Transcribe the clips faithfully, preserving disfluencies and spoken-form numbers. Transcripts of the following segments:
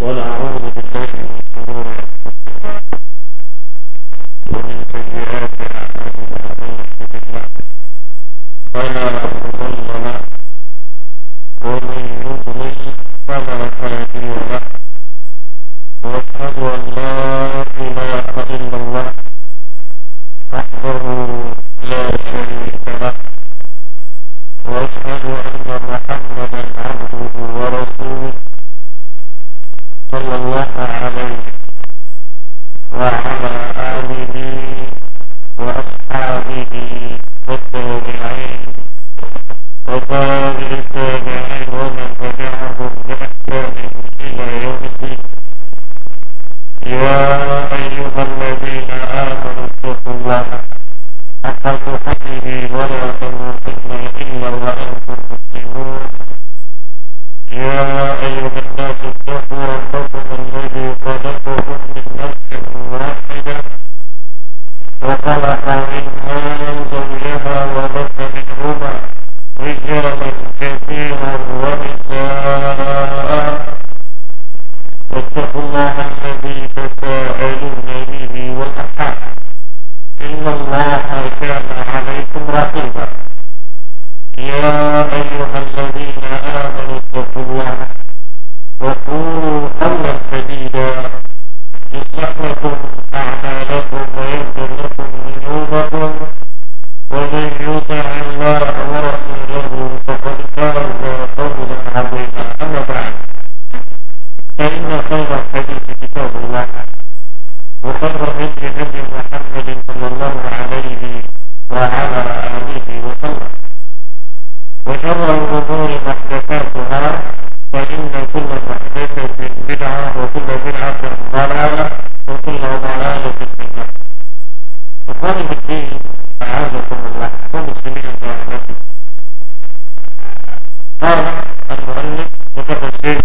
ونعوذ بالله من شرور أنفسنا ومن سيئات أعمالنا من يهده الله فلا مضل له ومن يضلل فلا هادي له وأشهد أن لا إله إلا الله وحده لا شريك له وأشهد أن محمدا عبده ورسوله صلى الله عليه وعلى آله وأصحابه والتابعين وتابع التابعين ومن تبعهم بإحسان إلى يوم الدين. يا أيها الذين آمنوا اتقوا الله حق تقاته ولا تموتن إلا وأنتم مسلمون. يا أيها الناس اتقوا ربكم الذي خلقكم من نفس واحدة وخلق منها زوجها وبث منهما رجالا كثيرا ونساء واتقوا الله الذي تساءلون به والأرحام إن الله كان عليكم رقيبا. يا أيها الذين آمنوا اتقوا الله وقولوا قولا سديدا يصلح لكم أعمالكم ويغفر لكم ذنوبكم ومن يطع الله ورسوله فقد فاز فوزا عظيما. أما بعد فإن خير الحديث كتاب الله وخير الهدي هدي محمد صلى الله عليه وعلى آله وسلم وشر الأمور محدثاتها فإن كل محدثة بدعة وكل بدعة ضلالة وكل ضلالة في النار. إخواني في الدين أعزكم الله ومسلمين برحمته. قال المؤلف وكتب الشيخ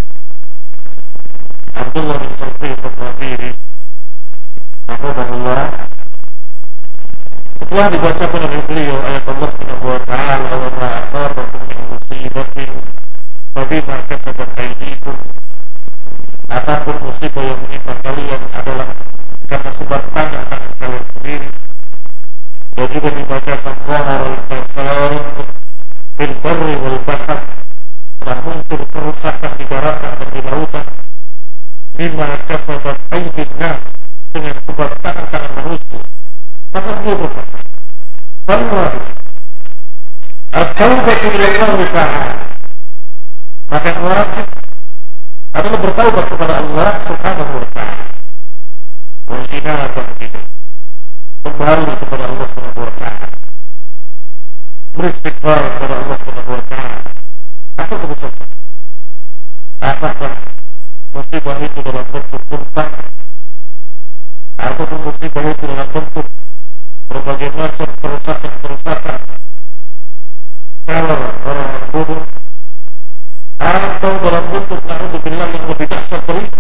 عبد الله بن صفية الظفيري رحمه الله setelah dibacakan oleh beliau ayat Allah Subhanahu wa ta'ala wa ma asabakum min musibatin fabima kasabat aydikum, apapun musibah yang menimpa kalian adalah karena sebab tangan tangan kalian sendiri. Dan juga dibacakan zahar al-fasad fil barri wal bahr, telah muncul kerusakan di daratan dan di lautan bima kasabat aydin nas, dengan sebab tangan-tangan manusia. Maka dia berkata, Wallahi at-taubatu ila Allah ta'ala, maka yang wajib adalah bertaubat kepada Allah Subhanahu wa ta'ala, wa inabah ilaih, kembali kepada Allah Subhanahu wa ta'ala, beristighfar kepada Allah Subhanahu wa ta'ala. Apa keputusan? Apakah musibah itu dalam bentuk kurban ataupun musibah itu dalam bentuk berbagai macam kerusakan-kerusakan teror orang bodoh, atau dalam bentuk na'udzubillah yang lebih dahsyat dari itu,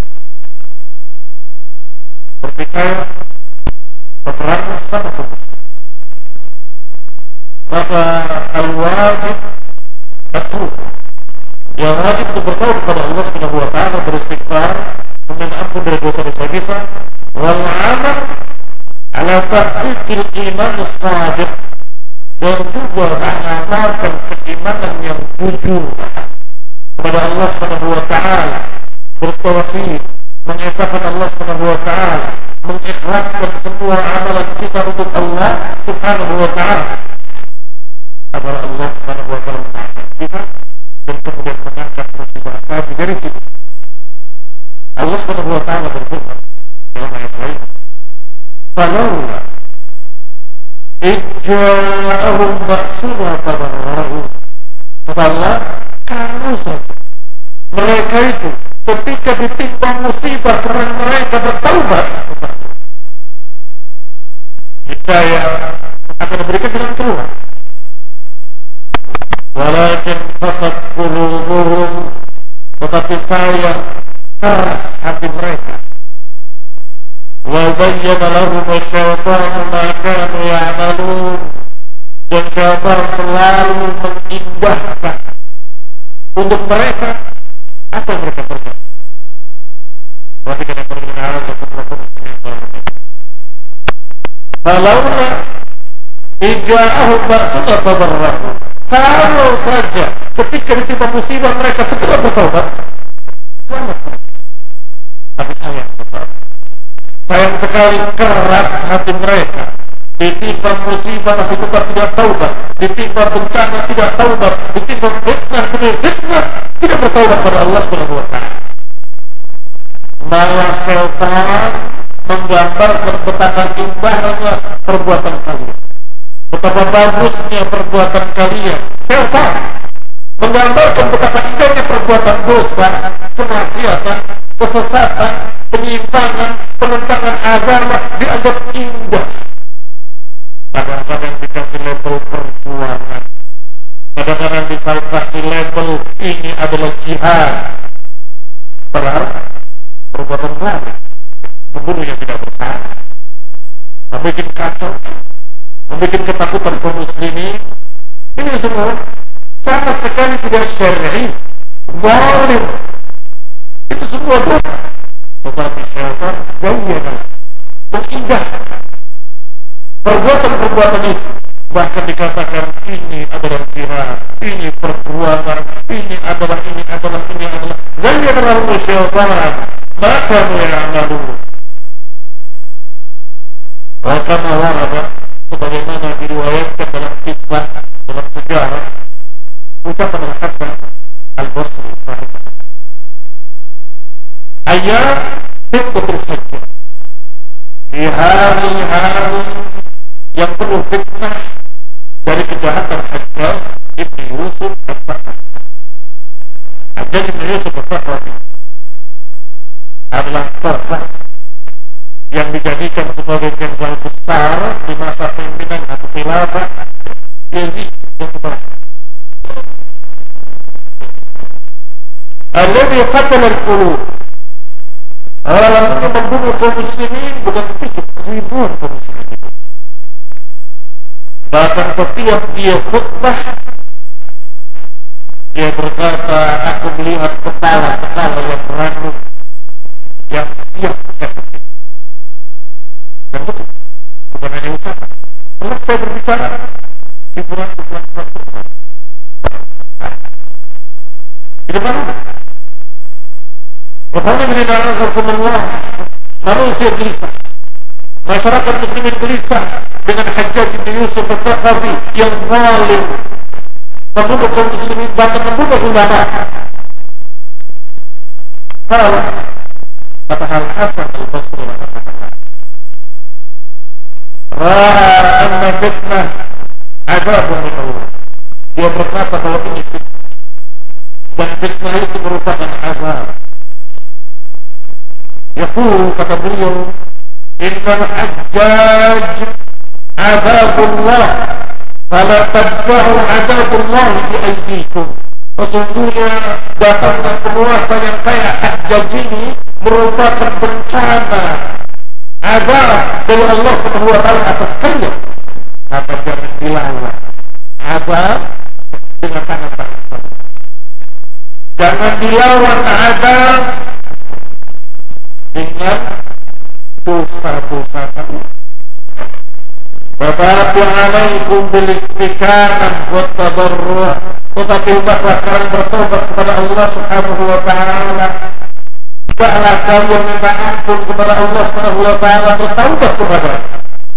pertikaian, peperangan sama musuh. Maka al-wajib at-taub, yang wajib untuk bertaubat kepada Allah Subhanahu wa ta'ala, beristighfar, meminta ampun dari dosa-dosa kita, wal amal ala tahqiqil iman as-sadiq, dan juga mengamalkan keimanan yang jujur kepada Allah Subhanahu wa ta'ala, bertauhid, mengesahkan Allah Subhanahu wa ta'ala, mengikhlaskan semua amalan kita untuk Allah Subhanahu wa ta'ala, agar Allah Subhanahu wa ta'ala mengangkat kita dan kemudian mengangkat musibah tadi dari kita. Allah Subhanahu wa ta'ala berfirman dalam ayat lain, "Falawla ijja'ahum ba'suna tabarra'u." Katakanlah, kalau saja mereka itu ketika ditimpa musibah karena mereka bertaubat, hidayah akan diberikan jalan keluar. Walakin fasad qulubuhum, tetapi saya keras hati mereka. Wa bayyana lahum asy-syaitanu ma kanu ya'malun, dan syaitan selalu mengindahkan untuk mereka apa yang mereka kerjakan. Perhatikan yang permintaan untuk Falauna ija'ahu ba'suna tabarrahu. Kalau saja ketika ditimpa musibah mereka segera bertobat, selamat. Tapi sayang betul. Sayang sekali keras hati mereka. Ditimpa musibah masih tetap tidak taubat, ditimpa bencana tidak taubat, ditimpa fitnah demi fitnah tidak bertaubat pada Allah Subhanahu wa taala. Malah syaitan menggambarkan betapa indahnya perbuatan kalian, betapa bagusnya perbuatan kalian. Syaitan menggambarkan betapa indahnya perbuatan dosa, kemaksiatan, kesesatan, penyimpangan, penentangan agama dianggap indah. Kadang-kadang dikasih label perjuangan, kadang-kadang dikasih label ini adalah jihad, padahal perbuatan baik, membunuh yang tidak bersalah, membuat kacau, membuat ketakutan kaum muslimin. Ini semua sama sekali tidak syar'i, zalim. Itu semua dosa. Tetapi syaitan zayyana, mengindah perbuatan-perbuatan itu, bahkan dikatakan ini adalah jihad, ini perjuangan, ini adalah ini adalah ini adalah zayyana lahum syaitan maka ya'malu. Wa kama warada, sebagaimana diriwayatkan dalam kisah, dalam sejarah, ucapan Al-Hasan Al-Basri ayat fitnatul hajjah, di hari-hari yang penuh fitnah dari kejahatan Hajjaj Ibn Yusuf Al-Thaqafi. Hajjaj Ibn Yusuf Al-Thaqafi adalah tokoh yang dijadikan sebagai jenderal besar di masa pimpinan atau khilafah Yazid yang pertama. Alladhi qatala al-qulub. Orang ini membunuh kaum muslimin bukan sedikit, ribuan kaum muslimin. Bahkan setiap dia khutbah, dia berkata, aku melihat kepala-kepala yang beranung, yang siap sakit. Dan betul, bukan hanya ucapan. Setelah saya berbicara, hiburan-hiburan khutbah. Tidak malu. Bagaimana mengenal Rasulullah? Manusia gelisah, masyarakat muslimin gelisah dengan Hajjaj bin Yusuf Al-Thaqafi yang zalim, membunuh kaum muslimin, bahkan membunuh ulama. Kalau kata Al-Hasan Al-Basri ra'a anna fitnah azabun min Allah. Dia berkata bahwa ini fitnah, dan fitnah itu merupakan azab. Yaqul, kata beliau, innal Hajjaj azabullah fala tadfa'u azabullah bi aydikum. Sesungguhnya datangnya penguasa yang kayak Hajjaj ini merupakan bencana, azab dari Allah Subhanahu wa taala atas kalian. Maka jangan dilawan azab dengan tangan-tangan kalian. Jangan dilawan azab dengan dosa-dosa kamu. Babatu alaikum bil istiqamah wa tadarruh. Tetapi hendaklah kalian bertobat kepada Allah Subhanahu wa taala. Hendaklah kalian minta ampun kepada Allah Subhanahu wa taala, bertaubat kepada-Nya.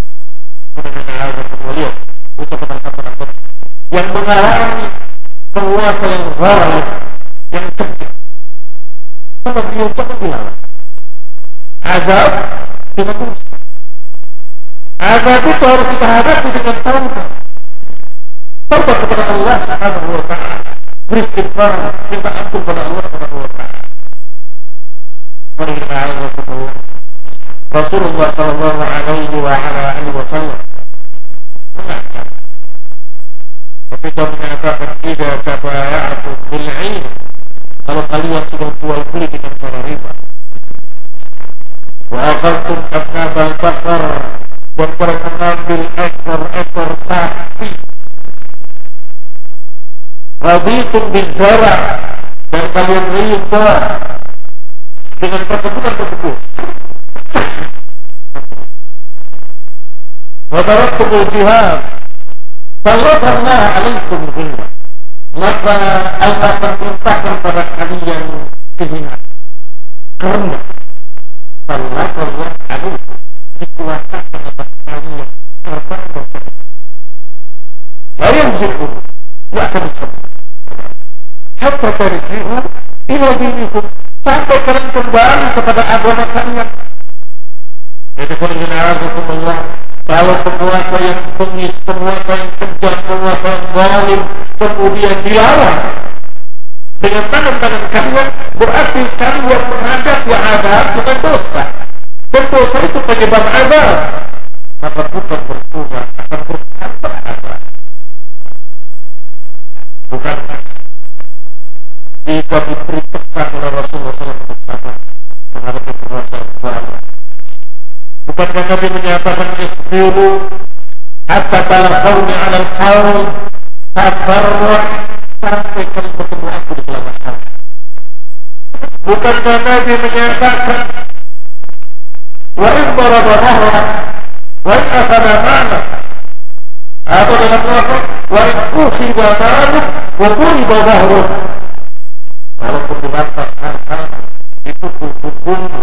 Yang mengalami penguasa yang zalim, yang kejam. Kalau dia jangan dilawan. Azab dengan dosa. Azab itu harus kita hadapi dengan taubat. Taubat kepada Allah Subhanahu wa taala, beristighfar, minta ampun kepada Allah Subhanahu wa taala. Rasulullah sallallahu alaihi wa ala alihi wasallam mengatakan, ketika menyatakan idza tabaya'tum bil 'ain, kalau kalian sudah jual beli dengan cara riba, wa akhadtum asnabal bakar, dan pada mengambil ekor-ekor sapi, raditum bizara, dan kalian riba dengan perkebunan-perkebunan, taraktumul jihad, sallallahu alaikum billah. Maka Allah perintahkan pada kalian kehinaan. Karena sallallahu alaikum dikuasakan atas kalian terbang berkata. Saya bersyukur, tidak akan dicoba. Hatta tarji'u ila dinikum, sampai kalian kembali kepada agama kalian. Jadi Allah, kalau penguasa yang bengis, penguasa yang kejam, penguasa yang zalim, kemudian dilawan dengan tangan-tangan kalian, berarti kalian menghadapi azab bukan dosa. Dan dosa itu penyebab azab. Maka bukan berkurang, akan bertambah azab. Bukankah jika diberi pesan oleh Rasulullah shallallahu alaihi wasallam menghadapi penguasa yang zalim? Bukankah Nabi menyatakan isbiru hatta talaqawni 'ala al-hawl, sabarlah sampai kalian bertemu aku di telaga hawl. Bukankah Nabi menyatakan wa in daraba dhahrak wa in akhadha malak, atau dalam lafaz wa in ukhidha malak wa duriba dhahruk, walaupun dibatas harta dipukul-pukul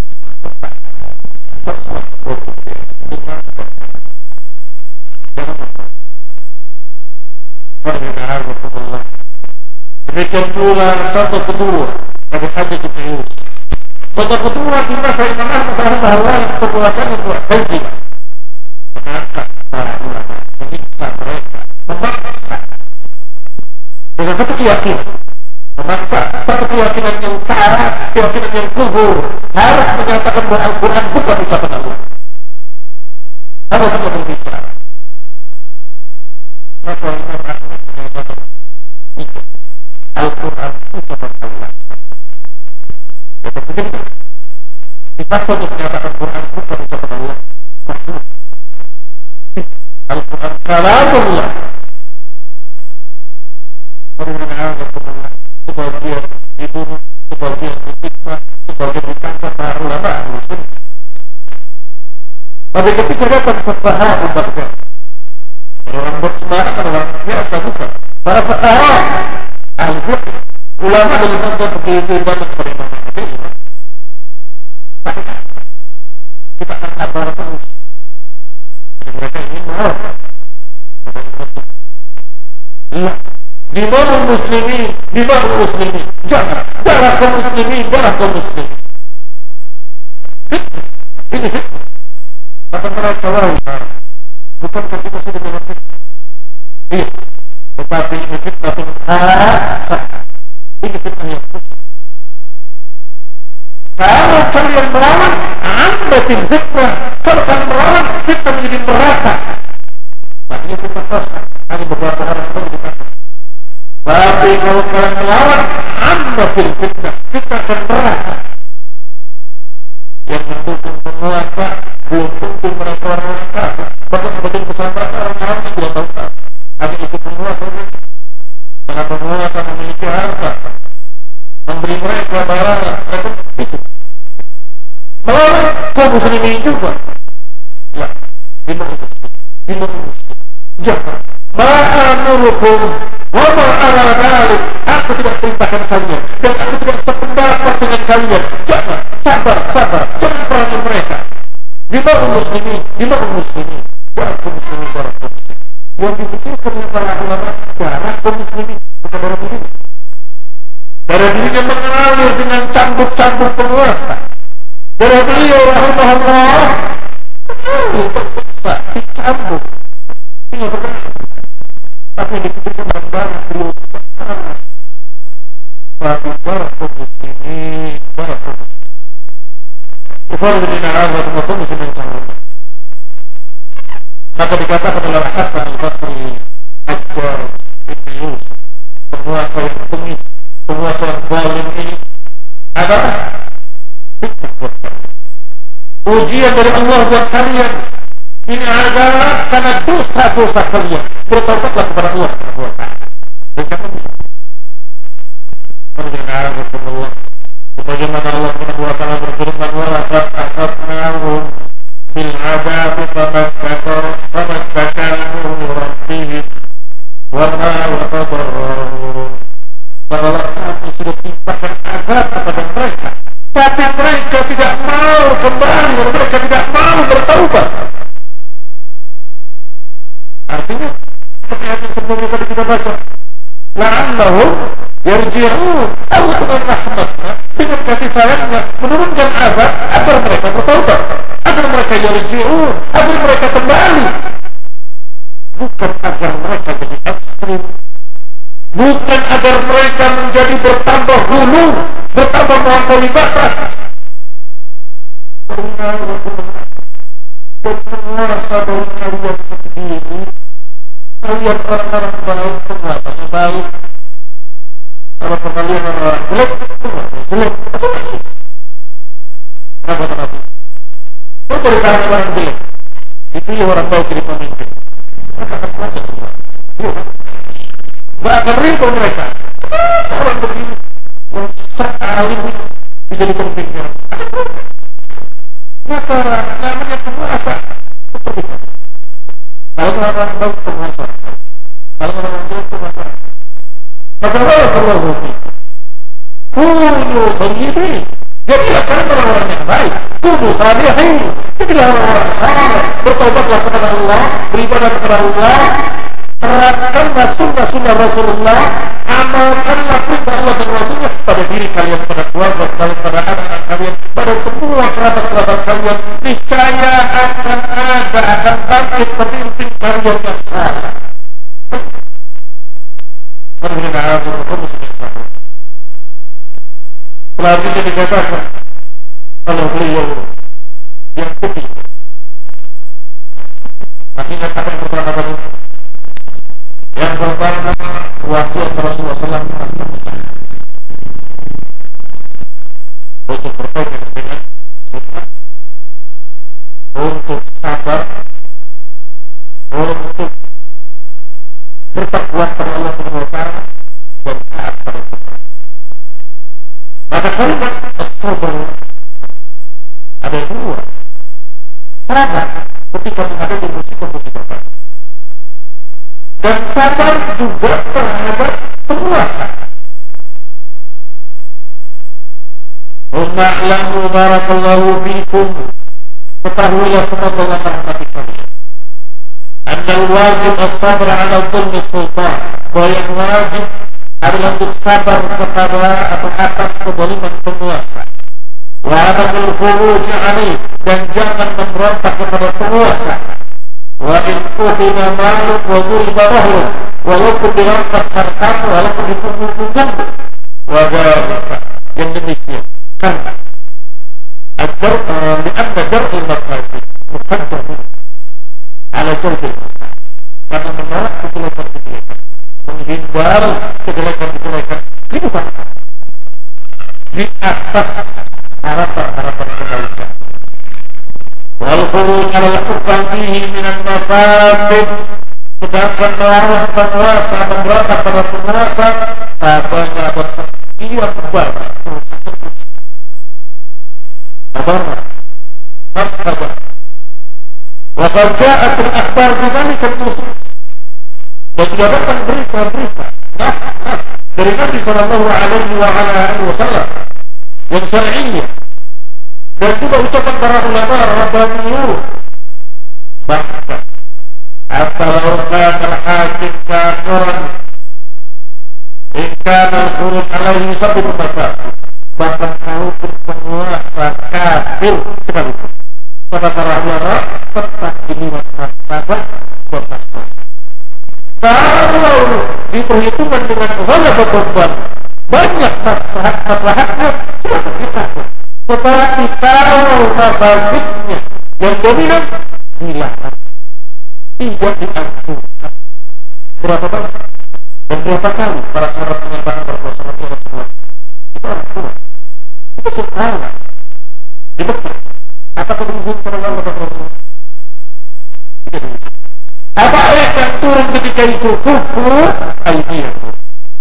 demikian pula contoh kedua dari hadis Ibnu Yusuf. Contoh kedua di masa Imam Ahmad bahwa perbuatan itu haji mengangkat para ulama, menyiksa mereka, memaksa dengan satu keyakinan, memaksa satu keyakinan yang salah, keyakinan yang kufur, harus menyatakan bahwa Al-Quran bukan ucapan Allah. Harus tidak berbicara. Maka Imam Ahmad menyatakan itu Al-Quran ucapan Allah. Jadi begitu. Dipaksa untuk menyatakan Quran bukan ucapan Allah. Al-Quran kalamullah. Bagaimana Allah sebagian dibunuh, sebagian disiksa, sebagian ditangkap para ulama muslim. Tapi ketika datang fuqaha Baghdad, orang bersemangat, orang biasa bukan. Para fuqaha ahli fiqh, ulama dari Baghdad begitu banyak beriman kepada Imam. Kita akan sabar terus. Mereka ingin mau. Iya. Di mana muslimin, di mana muslimin, jangan, darah kaum muslimin, darah kaum muslimin. Fitnah, ini fitnah. Kata mereka, wah, bukankah kita sudah dalam fitnah? Iya, tetapi ini fitnah pun khasah. Ini fitnah yang khusus. Kalau kalian melawan, anda tim fitnah. Kalau kalian melawan, fitnah menjadi merata. Makanya fitnah khasah. Ada beberapa orang yang dikatakan. Tapi kalau kalian melawan, anda fil fitnah, fitnah akan merata. Yang mendukung penguasa belum tentu mereka orang kafir. Bahkan sebagian besar mereka orang-orang yang tidak tahu kafir. Hanya ikut penguasa saja. Karena penguasa memiliki harta, memberi mereka bayaran, mereka ikut. Melawan kaum muslimin juga. Ya, lima muslim, lima muslim. Jangan. Ma'amurukum wa ma'ala dalik. Aku tidak perintahkan kalian dan aku tidak sependapat dengan kalian. Jangan, sabar, sabar. Jangan perangi mereka. Lima muslimin, lima muslimin. Darah kaum muslimin, darah kaum muslimin. Yang dipikirkan oleh para ulama, darah kaum muslimin, bukan darah diri. Darah dirinya mengalir dengan cambuk-cambuk penguasa. Darah beliau rahimahullah mengalir, tersiksa, dicambuk. Ini benar. Tapi dipikirkan dengan darah beliau sekarang. Tapi darah kaum muslimin, darah kaum muslimin. Kufar bin Arab wa kaum muslimin sama. Maka dikatakan oleh Hasan al-Basri, Hajjaj bin Yusuf, penguasa yang bengis, penguasa yang zalim ini adalah fitnah buat kalian. Ujian dari Allah buat kalian. Ini adalah karena dosa-dosa kalian. Bertaubatlah kepada Allah Subhanahu wa taala. Bukan ini. Bagaimana Allah Subhanahu wa taala berfirman, "Wa laqad akhadnahum fil adabi famastakaru rabbihim wa ma waqadaru. Pada waktu sudah timpakan azab kepada mereka, tapi mereka tidak mau kembali, mereka tidak mau bertaubat. Artinya seperti yang sebelumnya tadi kita baca, la'allahum yarji'un. Allah dengan rahmatnya, dengan kasih sayangnya menurunkan azab agar mereka bertaubat, agar mereka yarji'un, agar mereka kembali. Bukan agar mereka jadi ekstrim, bukan agar mereka menjadi bertambah hulu, bertambah melampaui batas. Penguasa dari kalian seperti ini, kalian orang-orang baik, penguasanya baik. Kalau kalian orang jelek, penguasanya jelek. Kenapa kenapa? Itu dari kalangan orang jelek, dipilih orang baik jadi pemimpin. Mereka akan kuasa semua. Gak akan rindu mereka. Orang begini yang sekali menjadi pemimpin. Maka namanya penguasa seperti itu. Kalau orang baik penguasa, kalau orang jelek penguasa, maka Allah perlu hukum. Kunu sendiri. Jadilah kalian orang-orang yang baik. Kunu salihin. Jadilah orang-orang saleh. Bertobatlah kepada Allah, beribadah kepada Allah. Terapkanlah sunnah-sunnah Rasulullah, amalkanlah perintah Allah dan Rasulnya pada diri kalian, pada keluarga kalian, pada anak-anak kalian, pada semua kerabat-kerabat kalian. Niscaya akan ada, akan bangkit pemimpin kalian yang salah. Selanjutnya dikatakan oleh beliau yang putih. Masih ingat apa yang pertama tadi? Yang pertama, wasiat Rasulullah shallallahu alaihi wasallam untuk berpegang dengan sunnah, untuk sabar, untuk bertakwa kepada Allah Subhanahu wa taala dan taat pada Tuhan. Maka kalimat as-sabr ada dua. Sabar ketika menghadapi musibah-musibah, dan sabar juga terhadap penguasa. Umma'lamu barakallahu fikum. Ketahuilah semoga Allah merahmati kalian. Annal wajib as-sabr ala dhulmi sultan. Bahwa yang wajib adalah untuk sabar kepada atau atas kezaliman penguasa. Wa adamul khuruj alaih, dan jangan memberontak kepada penguasa. Wa in ukhidha maluk wa dhuriba rahluk, walaupun dirampas hartamu, walaupun dipukul punggungmu. Wa dhalika, yang demikian karena agar lianna dar'il mafasid muqaddamun ala jalbil maslahat, karena menolak kejelekan-kejelekan, menghindar kejelekan-kejelekan diutamakan di atas harapan-harapan kebaikan. Wal khuruj ala al-hukam fihi minan mafasid, sedangkan melawan penguasa, memberontak pada penguasa, padanya ada sekian banyak sabar, sabar. Wa qad ja'at al-akhbar bidzalika al-nusus, dan sudah datang berita-berita nah, nah, dari Nabi sallallahu alaihi wa ala alihi wasallam yang syar'iyyah, dan juga ucapan para ulama rabbaniyun. Bahkan atau kana al-hakim kafiran in kana al-khuruj alaihi sabab mafasid, bahkan kalau penguasa kafir sekalipun, kata para ulama tetap diliwatkan pada bermasalah. Kalau diperhitungkan dengan ghalabah beban, banyak maslahatnya, silakan kita. Tetapi kalau mafasidnya yang dominan, dilarang, tidak dianjurkan. Berapa banyak dan berapa kali para sahabat menyatakan bersama Rasulullah, itu orang tua, itu saudara di Mekah, apa kebenaran para ulama Rasulullah? Apa ayat yang turun ketika itu? Kufur aydiyakum,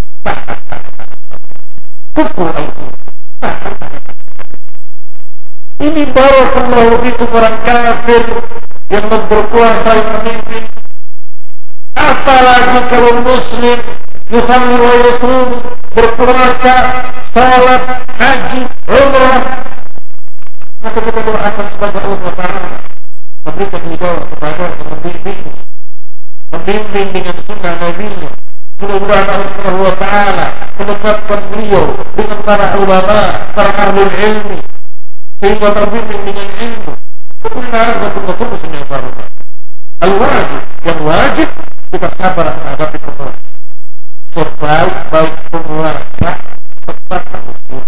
kufur aydiyakum. Ini barakallahu fikum orang kafir yang berkuasa yang memimpin. Apalagi kalau muslim yusalli wa yusum, berpuasa, salat, haji, umrah, maka kita doakan sebagai Allah Ta'ala memberikan hidayah kepada yang membimbing, membimbing dengan sunnah Nabi-Nya. Mudah-mudahan Allah Subhanahu wa Ta'ala menetapkan beliau dengan para ulama, para ahli ilmi, sehingga terbimbing dengan ilmu. Benar betul-betul muslim yang baru. Al-wajib, yang wajib kita sabar menghadapi penguasa. Sebaik-baik penguasa tetap manusia.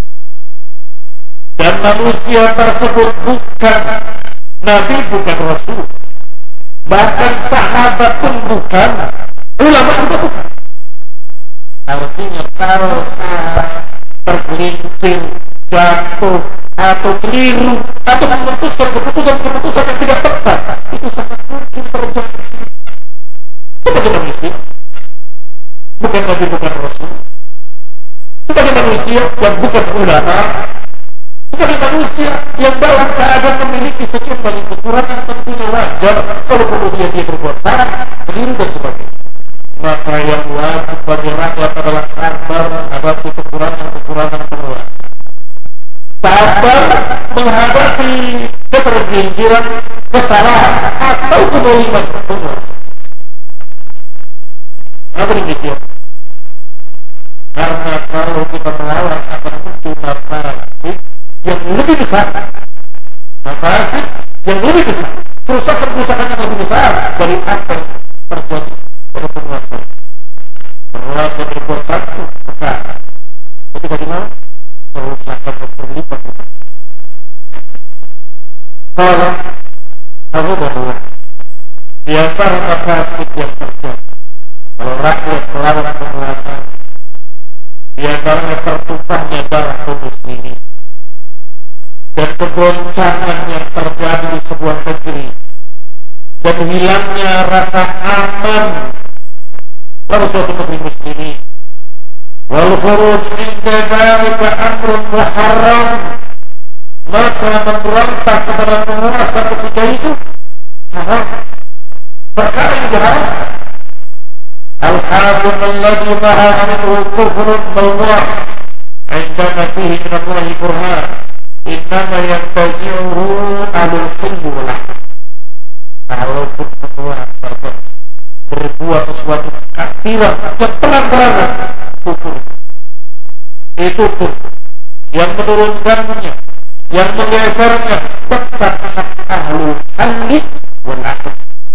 Dan manusia tersebut bukan Nabi, bukan Rasul. Bahkan sahabat pun bukan. Ulama juga bukan. Artinya kalau salah, tergelincir, jatuh, atau keliru, atau memutuskan keputusan-keputusan yang tidak tepat, itu sangat mungkin terjadi. Sebagai manusia, bukan Nabi, bukan Rasul. Sebagai manusia yang bukan ulama, sebagai manusia yang dalam keadaan memiliki sejumlah kekurangan, tentunya wajar kalau kemudian dia berbuat salah, keliru dan sebagainya. Maka yang wajib bagi rakyat adalah sabar menghadapi kekurangan-kekurangan penguasa. Sabar menghadapi ketergelinciran, kesalahan atau kezaliman penguasa. Apa demikian? Karena kalau kita melawan akan muncul masalah yang lebih besar, masalah yang lebih besar, kerusakan-kerusakan yang lebih besar dari apa yang terjadi pada penguasa. Penguasa berbuat satu perkara, itu bagaimana? Kerusakan yang berlipat. Kalau aku bahwa di antara masalah yang terjadi, kalau rakyat melawan penguasa, di antaranya tertumpahnya darah kaum muslimin dan kegoncangan yang terjadi di sebuah negeri dan hilangnya rasa aman pada suatu negeri muslimin. Wal khuruj inda dzalika amrun muharram, maka memberontak kepada penguasa ketika itu haram, perkara yang diharamkan. Al-hakim alladhi maha minhu kufrun bawah indama fihi minallahi burhan innama yantazi'uhu alul khilbulah. Kalaupun penguasa berbuat sesuatu kafiran yang terang-terangan, kufur, itu pun yang menurunkannya, yang menggesernya tetap ahlu halli wal aqd.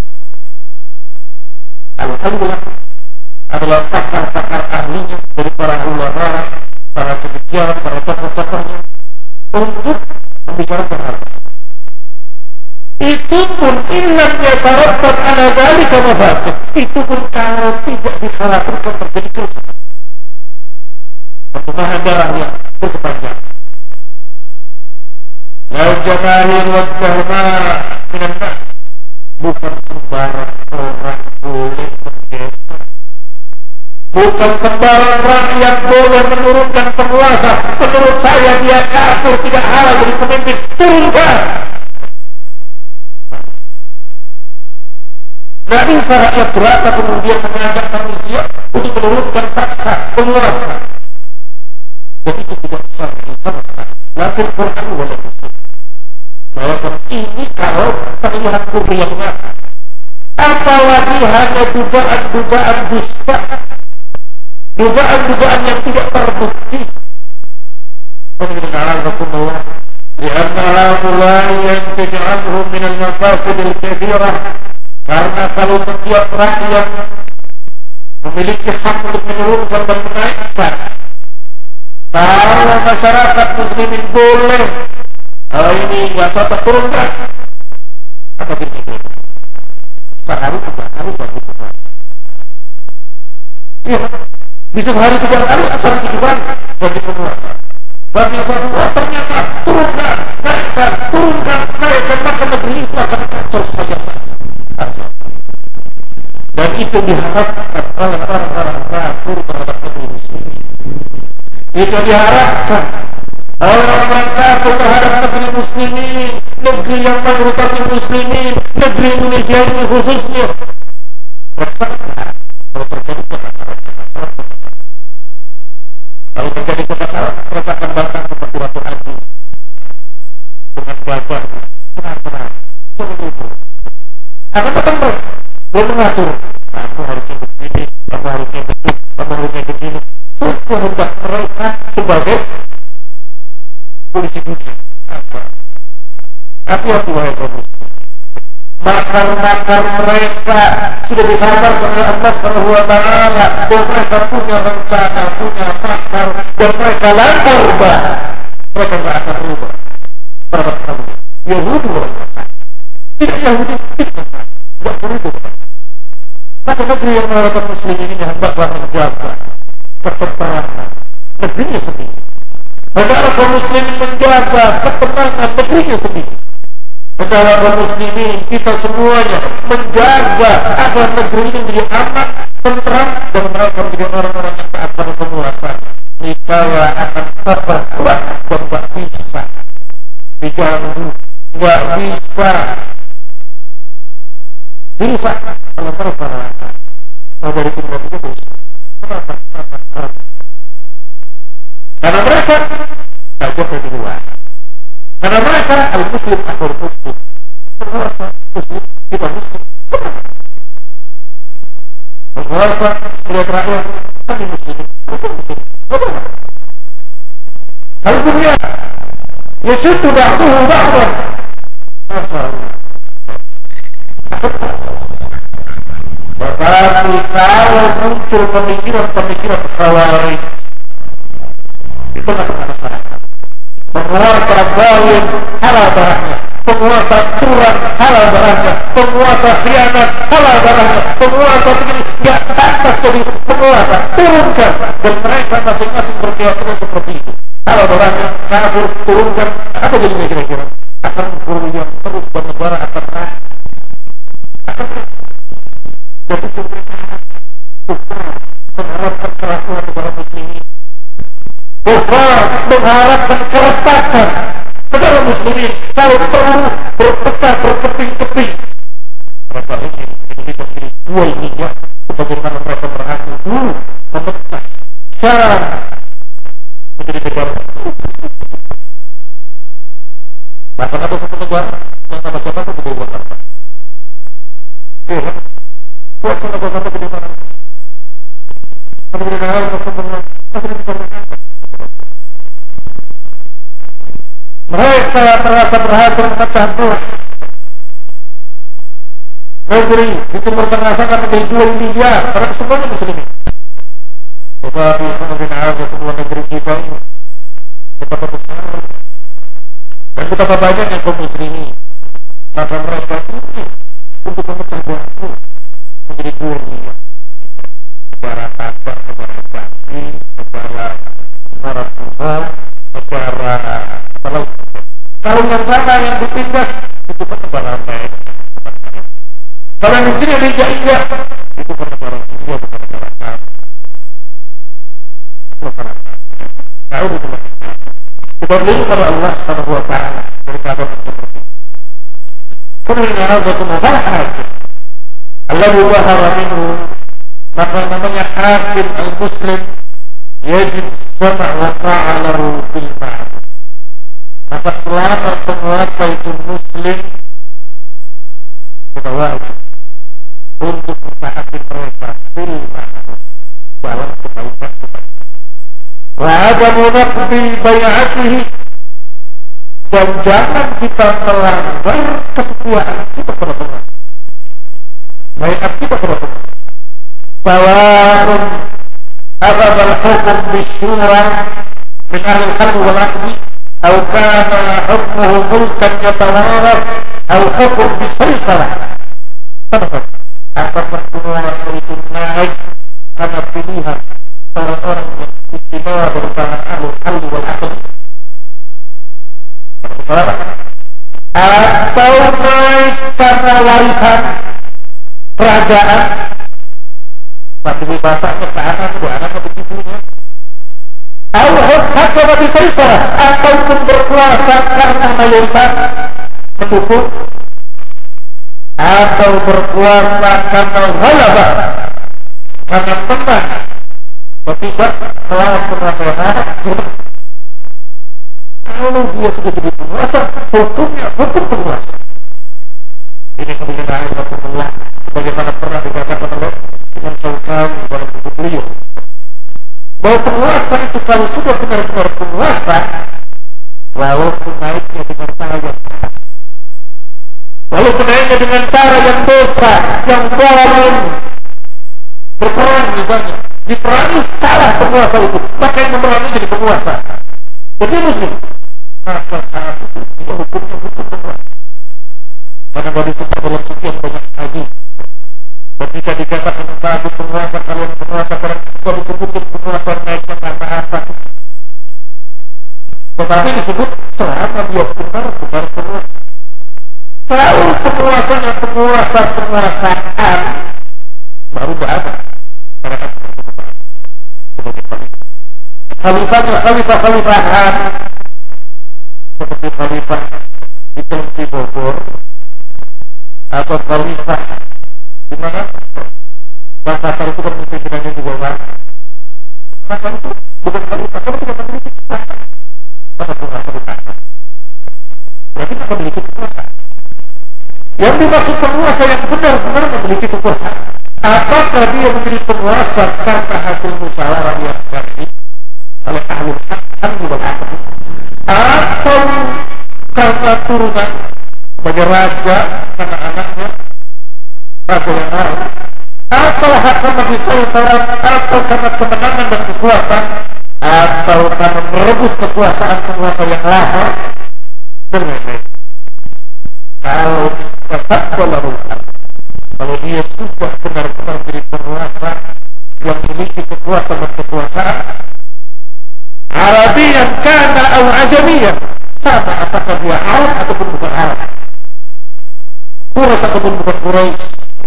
Alhamdulillah adalah pakar-pakar ahlinya dari para ulama, para cendekiawan, para tokoh-tokohnya untuk membicarakan hal itu. Itu pun illam yatarattab ala dzalika mafasid. Itu pun kalau tidak dikhawatirkan terjadi kerusakan, pertumpahan darah yang berkepanjangan. Lalu jamaahir wajahma minan nas, bukan sembarang orang boleh menggeser, bukan sembarang rakyat boleh menurunkan penguasa. Menurut saya dia kafir, tidak halal jadi pemimpin. Turunkan. Tidak bisa rakyat berata kemudian mengajak manusia untuk menurunkan paksa penguasa. Dan itu tidak sah sama sekali. Lakin Quran wala Muslim. Bahwa ini kalau terlihat kufur yang nyata. Apalagi hanya dugaan-dugaan dusta, dugaan-dugaan yang tidak terbukti. Alhamdulillah, karena Allah yang taj'alhum min al-mafasid al-kathirah. Karena kalau setiap rakyat memiliki hak untuk menurunkan dan menaikkan, kalau masyarakat muslimin boleh hal ini nggak cocok turunkan, apa gitu? Sehari tiga kali bagi penguasa. Iya, bisa hari tiga kali asal tujuh kali bagi penguasa. Bagi penguasa ternyata turunkan, naikkan, turunkan, naikkan, maka negeri itu akan kacau sepanjang masa. Dan itu diharapkan oleh orang-orang kafir terhadap negeri muslimin. Itu diharapkan oleh orang-orang kafir terhadap negeri muslimin. negeri yang mayoritas muslimin, negeri Indonesia ini khususnya. Kalau terjadi kekacauan, kalau terjadi kekacauan, mereka akan datang seperti Ratu Haji dengan gagah, tenang-tenang, tunggu-tunggu. Akan datang mereka, dia mengatur, kamu harusnya begini, kamu harusnya begini, kamu harusnya begini. Sekehendak mereka sebagai polisi dunia. Tapi aku wahai kaum muslimin, makar-makar mereka sudah disabar oleh Allah Subhanahu wa taala bahwa mereka punya rencana, punya makar, dan mereka lantar rubah. Mereka tidak akan rubah. Sahabat kamu, Yahudi orang Nasrani, tidak Yahudi, tidak Nasrani, tidak berubah. Maka negeri yang mayoritas muslimin ini hendaklah menjaga ketentraman negerinya sendiri. Negara kaum muslimin menjaga ketenangan negerinya sendiri. Negara kaum muslimin kita semuanya menjaga agar negeri ini menjadi aman, tentram, dan mereka menjadi orang-orang yang taat pada penguasa. Niscaya akan terperkuat dan tidak bisa diganggu, tidak bisa bisa kalau mereka kalau dari sini itu bisa. Karena mereka saja di luar. Karena mereka al-muslim akhir muslim. Penguasa muslim kita muslim. Penguasa melihat rakyat kami muslimin. Kalau dunia yasudu ba'duhu ba'dan. Tetapi kalau muncul pemikiran-pemikiran khawarij, itu adalah masyarakat. Penguasa zalim halal darahnya, penguasa curang halal darahnya, penguasa khianat halal darahnya, penguasa begini tidak pantas jadi penguasa, turunkan. Dan mereka masing-masing berkeyakinan seperti itu. Halal darahnya, kafir, turunkan. Apa jadinya kira-kira? Akan berlian terus bernegara akan naik. Akan jadi kufar mengharapkan kerakuan negara muslimin. Kufar mengharapkan keretakan negara muslimin. Kalau perlu berpecah berkeping-keping. Mereka ini Indonesia menjadi dua ini ya. Sebagaimana mereka berhasil dulu memecah Syam menjadi negara. Bahkan ada satu negara yang sama siapa pun juga buat apa? Iya. Buat sana-sana ke mana? Kalau kita hal tersebut, pasti diperlukan. Mereka merasa berhasil memecah belah negeri di Timur Tengah sana menjadi dua India, karena semuanya muslimin. Tetapi kemudian ada semua negeri kita ini betapa besar dan betapa banyaknya kaum muslimin. Maka mereka ini untuk memecah belah itu menjadi dua India. Negara Tatar, negara Bali, negara negara Tuhan, negara kalau kalau yang sana yang dipindah itu kan negara lain. Kalau yang di sini Liga India itu kan negara India, bukan negara kami. Bukan negara. Tahu betul. Kita beli kepada Allah Subhanahu wa taala dari kabar seperti itu. Kemudian ada satu masalah hakim. Allah bahara minhu, maka namanya hakim al-muslim yajib sama' wa ta'alahu bil ma'ruf. Maka selama penguasa itu muslim, kita wajib untuk mentaati mereka bil ma'ruf dalam kebaikan-kebaikan. Wa adamu naqdi bai'atihi, dan jangan kita melanggar kesetiaan kita kepada penguasa. Bai'at kita kepada penguasa. Sawa'un aghadha al-hukm bisyura min ahli al-harb wal-'aqdi أو كان حكمه ملكا يتوارث أو حكم بالسيطرة. Apakah penguasa itu naik karena pilihan orang-orang yang istimewa berusaha ahlul halli wal aqd, atau naik karena warisan kerajaan, tapi bahasanya ke anak, ke anak, ke cucunya. Allah hakama bisaytara, ataupun berkuasa karena mayoritas mendukung atau berpuasa karena ghalabah, karena menang ketika melawan penguasa. Kalau dia sudah jadi penguasa, hukumnya hukum penguasa. Ini kemudian Rasulullah sebagaimana pernah dikatakan oleh Imam Syaukani dalam buku beliau, bahwa penguasa itu kalau sudah benar-benar penguasa, walaupun naiknya dengan cara yang salah, walaupun naiknya dengan cara yang dosa, yang zalim, berperang misalnya, diperangi salah penguasa itu, maka yang memerangi jadi penguasa. Jadi muslim, maka saat itu dia hukumnya hukum penguasa. Karena bagi kita dalam sekian banyak hadis, ketika dikatakan bagi penguasa kalian penguasa kalian, kalau disebutkan penguasa naiknya karena apa? Tetapi disebut selama dia benar-benar penguasa. Kalau penguasanya penguasa penguasaan, baru tidak ada. Karena kan sebagai khalifah. Khalifahnya khalifah-khalifahan seperti khalifah di Telsi Bogor atau khalifah di mana Makassar itu kan pimpinannya juga kan. Makassar itu bukan khalifah, kamu tidak memiliki kekuasaan. Masa penguasa kekuasaan berarti tidak memiliki kekuasaan. Yang dimaksud penguasa yang benar-benar memiliki kekuasaan, apakah dia menjadi penguasa karena hasil musyawarah yang syar'i oleh ahli hak wal aqd, atau karena turunan sebagai raja karena anaknya raja yang lain, atau karena disaytaran, atau karena kemenangan dan kekuatan, atau karena merebut kekuasaan penguasa yang lama dan lain-lain. Kalau tetap berlarutan, kalau dia sudah benar-benar menjadi penguasa yang memiliki kekuatan dan kekuasaan, Arabian kana atau Ajamian, sama apakah dia Arab ataupun bukan Arab, Quraisy ataupun bukan Quraisy.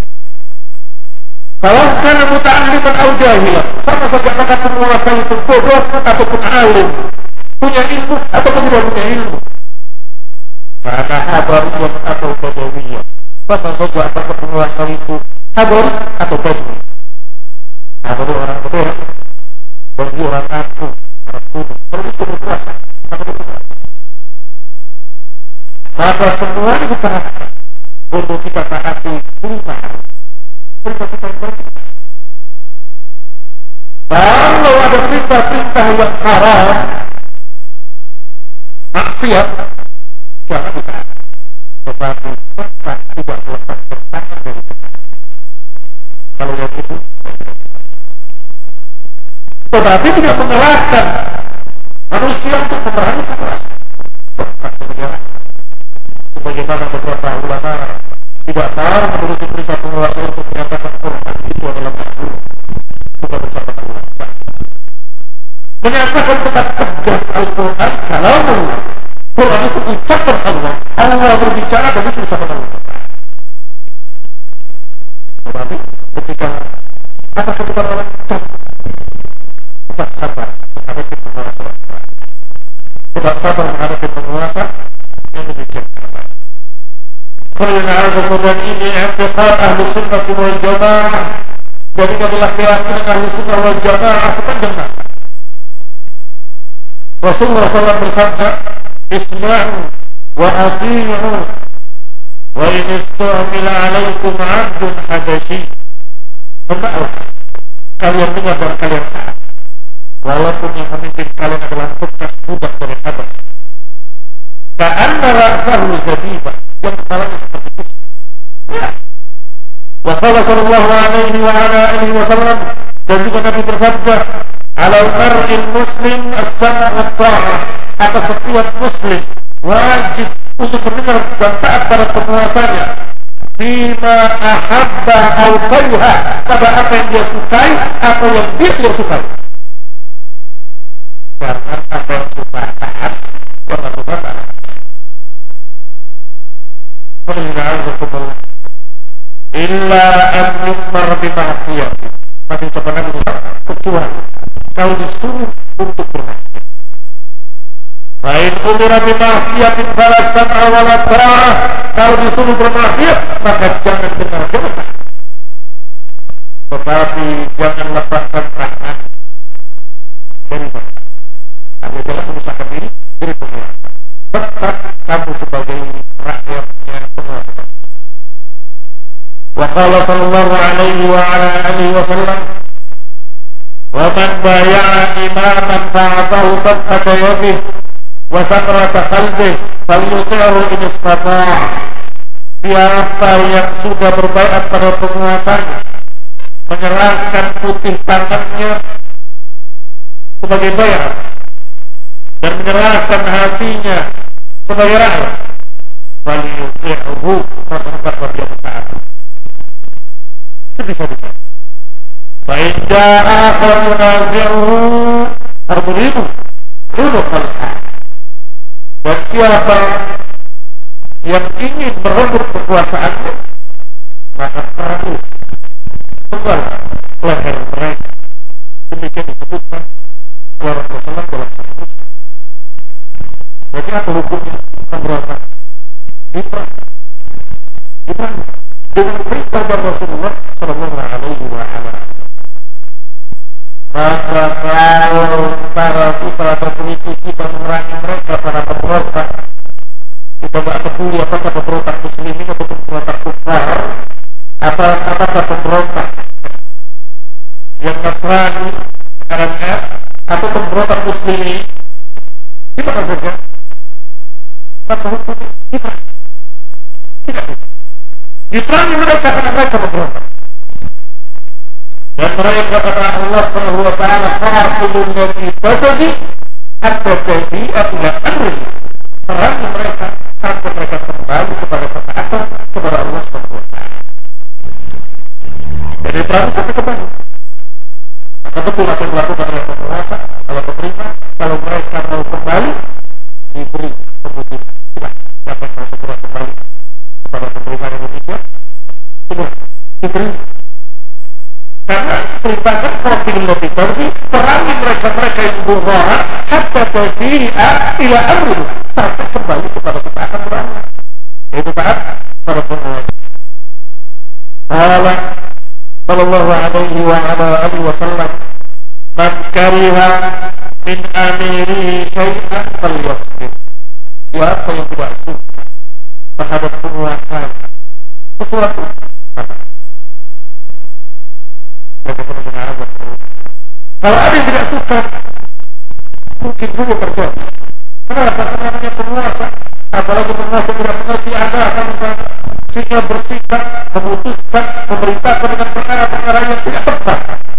Kalau kana muta'alliman atau jahilan, sama saja apakah penguasa itu bodoh ataupun alim, punya ilmu ataupun tidak punya ilmu. Karena habariyah atau badawiyah, sama saja apakah penguasa itu habar atau badawi. Habar orang bodoh, bagi orang aku, orang kudu, kalau itu berkuasa, maka berkuasa. Maka semua ini diperhatikan untuk kita taati perintah, perintah kita yang baik. Kalau ada perintah-perintah yang haram, maksiat, jangan ditaati. Tetapi tetap tidak melepas bertangan dari kita. Kalau yang itu, tetapi tidak mengerahkan manusia untuk memerangi kekuasaan. Sebagaimana beberapa ulama tidak tahu menuruti perintah penguasa untuk menyatakan Quran itu adalah makhluk, bukan ucapan Allah. Menyatakan tetap tegas Al-Quran kalau Allah, Quran itu ucapan Allah, Allah berbicara dan itu ucapan Allah. Tetapi ketika apa ketika Allah tetap sabar menghadapi penguasa, tetap sabar menghadapi penguasa yang demikian. Karena kemudian ini i'tiqad ahli sunnah wal jamaah, jadi adalah keyakinan ahli sunnah wal jamaah sepanjang masa. Rasulullah shallallahu alaihi wasallam bersabda, "Isma'u wa ati'u, wa in istu'mila 'alaikum 'abdun habasyi." Hendaklah kalian dengar dan kalian taat, walaupun yang memimpin kalian adalah bekas budak dari Habas. Ka'anna ra'sahu zabibah, yang kepalanya seperti itu. Wa qala sallallahu alaihi wa ala alihi wasallam, dan juga Nabi bersabda, "Ala mar'il muslim as-sam' wa at-ta'ah." Atas setiap muslim wajib untuk mendengar dan taat pada penguasanya. Bima ahabba aw kariha, pada apa yang dia sukai atau yang dia tidak sukai. Jangan apa yang suka taat, jangan suka taat. Alhamdulillah. Illa an yumar bima'siyah. Masih ucapan Nabi kecuali kalau disuruh untuk bermaksiat. Fa'in umira bima'asiyatin fala sam'a wala ta'ah. Kalau disuruh bermaksiat, maka jangan dengar-dengar. Tetapi jangan lepaskan tangan dari mana. Anda jangan memisahkan diri dari penguasa. Tetap kamu sebagai rakyatnya penguasa. Wa qala sallallahu alaihi wa ala alihi wa sallam, wa man baya'a imaman fa'atahu sabqata yadih wa sakrata qalbih falyuti'hu in istata'. Siapa yang sudah berbaiat pada penguasanya, menyerahkan putih tangannya sebagai bayar dan menyerahkan hatinya sebagai rakyat, falyuti'hu, maka hendaklah dia taat. Sebisa-bisa. Fa in jaa'a akhar yunazi'uhu arburimu duduk al-haq. Dan siapa yang ingin merebut kekuasaannya, maka perahu tunggal leher mereka. Demikian disebutkan oleh Rasulullah dalam sahih Muslim. Jadi apa hukumnya pemberontak? Diperang, diperang dengan perintah dari Rasulullah Sallallahu Alaihi Wasallam. Maka kalau para para pemimpin kita memerangi mereka, para pemberontak, kita tidak peduli apakah pemberontak muslimin atau pemberontak kufar, apa apakah pemberontak yang Nasrani, R M S, atau pemberontak muslimin, kita akan saja maka hukumnya diperang. Tidak bisa diperangi mereka karena mereka berberontak. Dan mereka kata Allah Subhanahu wa taala, "Qatilul ladzina baghi hatta tabi'a ila amri." Perangi mereka sampai mereka kembali kepada ketaatan kepada Allah Subhanahu wa taala. Jadi perang sampai kembali. Maka betul apa yang dilakukan oleh penguasa, oleh pemerintah, kalau mereka mau kembali, diberi kemudian. Siapa yang mau segera kembali kepada pemerintah Indonesia, segera diberi. Karena perintahkan qatilul ladzina baghi, perangi mereka-mereka yang berbohong hatta tabi'a ila amri, sampai kembali kepada ketaatan Allah. Itu taat pada penguasa. Allah sallallahu alaihi wa ala alihi wasallam, man kariha min amirihi syai'an falyasbir. Siapa yang tidak suka terhadap penguasa sesuatu, kalau ada yang tidak suka, mungkin dulu terjadi. Kenapa? Karena namanya penguasa, apalagi penguasa tidak mengerti agama misalnya, sehingga bersikap, memutuskan, memerintahkan dengan perkara-perkara yang tidak tepat.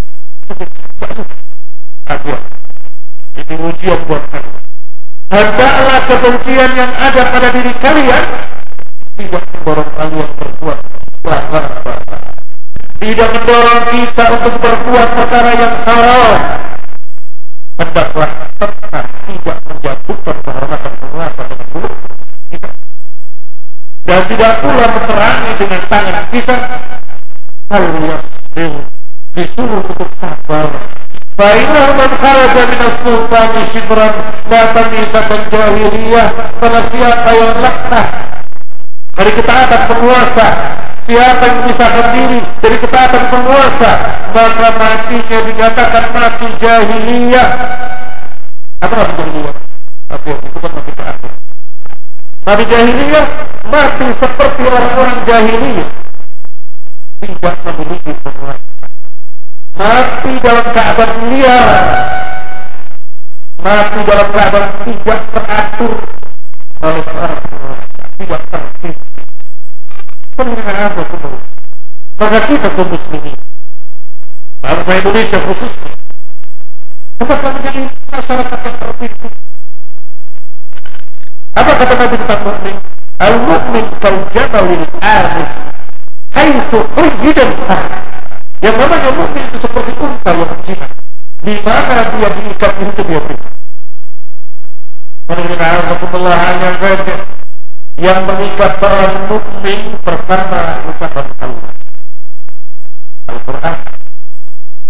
Aduh, ini ujian buat kalian. Hendaklah kebencian yang ada pada diri kalian tidak mendorong kalian berbuat perkara-perkara, tidak mendorong kita untuk berbuat perkara yang haram. Hendaklah tetap tidak menjatuhkan kehormatan penguasa dengan mulut kita, dan tidak pula memerangi dengan tangan kita. Al-yasbir, disuruh untuk sabar. Fa'inah man kharaja minas sultani shibran la tamisatan jahiliyah. Pada siapa yang lekah dari ketaatan penguasa, siapa yang memisahkan diri dari ketaatan penguasa, maka matinya dikatakan mati jahiliyah. Apa mati jahiliyah? Tapi itu kan mati kafir. Mati jahiliyah, mati seperti orang-orang jahiliyah, tidak memiliki penguasa, mati dalam keadaan liar, mati dalam keadaan tidak teratur oleh seorang penguasa, tidak tertib. Pendengar apa semua? Maka kita kaum muslimin, bangsa Indonesia khususnya, apakah menjadi masyarakat yang tertib? Apa kata Nabi tentang mukmin? Al-mu'min kal-jamalil arif haitsu hujjidan ah. Yang namanya mukmin itu seperti unta yang jinak. Di mana dia diikat itu dia beri. Pendengar Allah hanya saja yang mengikat seorang mukmin pertama ucapan Allah, Al-Quran.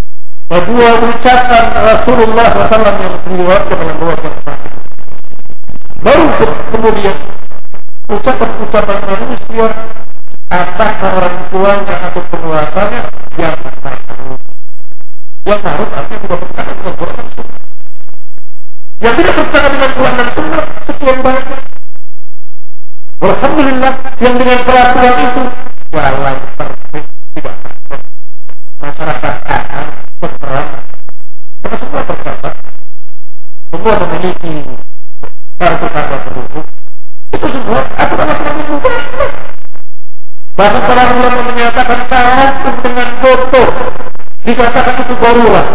Kedua ucapan Rasulullah shallallahu alaihi wasallam yang diriwayatkan dalam riwayat yang sahih. baru kemudian ucapan-ucapan manusia atas orang tuanya atau penguasanya yang ma'ruf. Yang ma'ruf artinya tidak bertentangan dengan Quran dan Sunnah. Yang tidak bertentangan dengan Quran dan Sunnah sekian banyak. Alhamdulillah yang dengan peraturan itu jalan tertib, tidak takut. Masyarakat akan berperan. Karena semua tercatat, semua memiliki kartu tanda penduduk. Itu semua aturan-aturan itu. Bahkan para ulama menyatakan tahakum dengan foto, dikatakan itu darurat.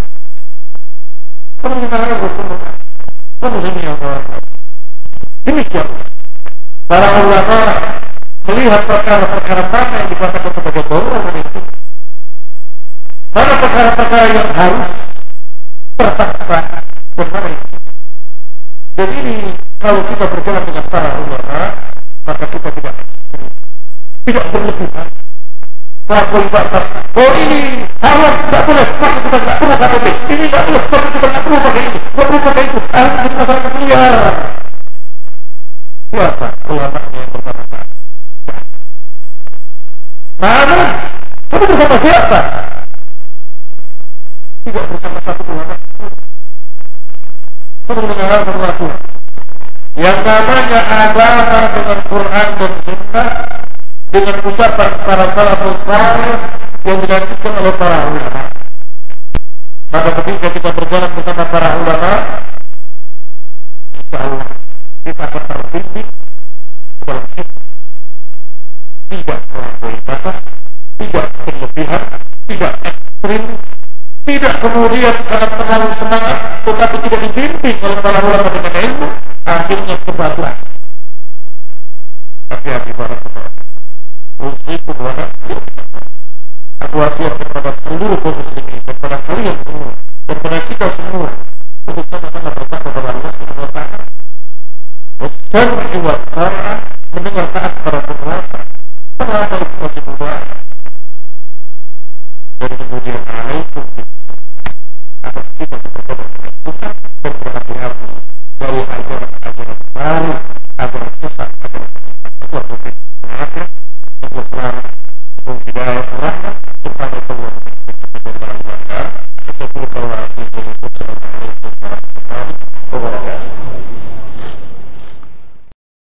Kamu menyatakan foto, kamu sini yang orang. Demikian. Para ulama melihat perkara-perkara mana yang dikatakan sebagai darurat itu. Mana perkara-perkara yang harus terpaksa dan mana itu. Jadi ini kalau kita berjalan dengan para ulama, maka kita tidak tidak berlebihan. Melampaui batas. Oh ini haram, tidak boleh. Maka kita tidak perlu K T P. Ini tidak boleh. Maka kita tidak perlu pakai ini. Tidak perlu pakai itu. Harus jadi masyarakat liar. Siapa ulamanya yang berkata? Mana? Kamu bersama siapa? Tidak bersama satu ulama. Kamu mendengar sesuatu. Yang namanya agama dengan Quran dan Sunnah, dengan ucapan para salafus saleh yang dilanjutkan oleh para ulama. Maka ketika kita berjalan bersama para ulama, insya Allah kita akan terbimbing dalam hidup. Tidak melampaui batas, tidak berlebihan, tidak ekstrim, tidak kemudian karena terlalu semangat, tetapi tidak dibimbing oleh para ulama dengan ilmu, akhirnya kebablasan. Hati-hati para ulama. Usikum wa nafsi. Aku wasiat kepada seluruh kaum muslimin, kepada kalian semua, kepada kita semua, untuk sama-sama bertakwa kepada Allah Subhanahu wa taala. Wassam'i wa ta'ah, mendengar taat para penguasa. Penguasa itu masih mudah. Dan kemudian alaikum atas kita bertobat dengan Tuhan dan berhati-hati dari ajaran-ajaran baru, ajaran sesat, ajaran Allah Subhanahu wa taala. Islam, hidayah, rahmat, subhanahu wa ta'ala, subhanahu wa ta'ala, subhanahu wa ta'ala,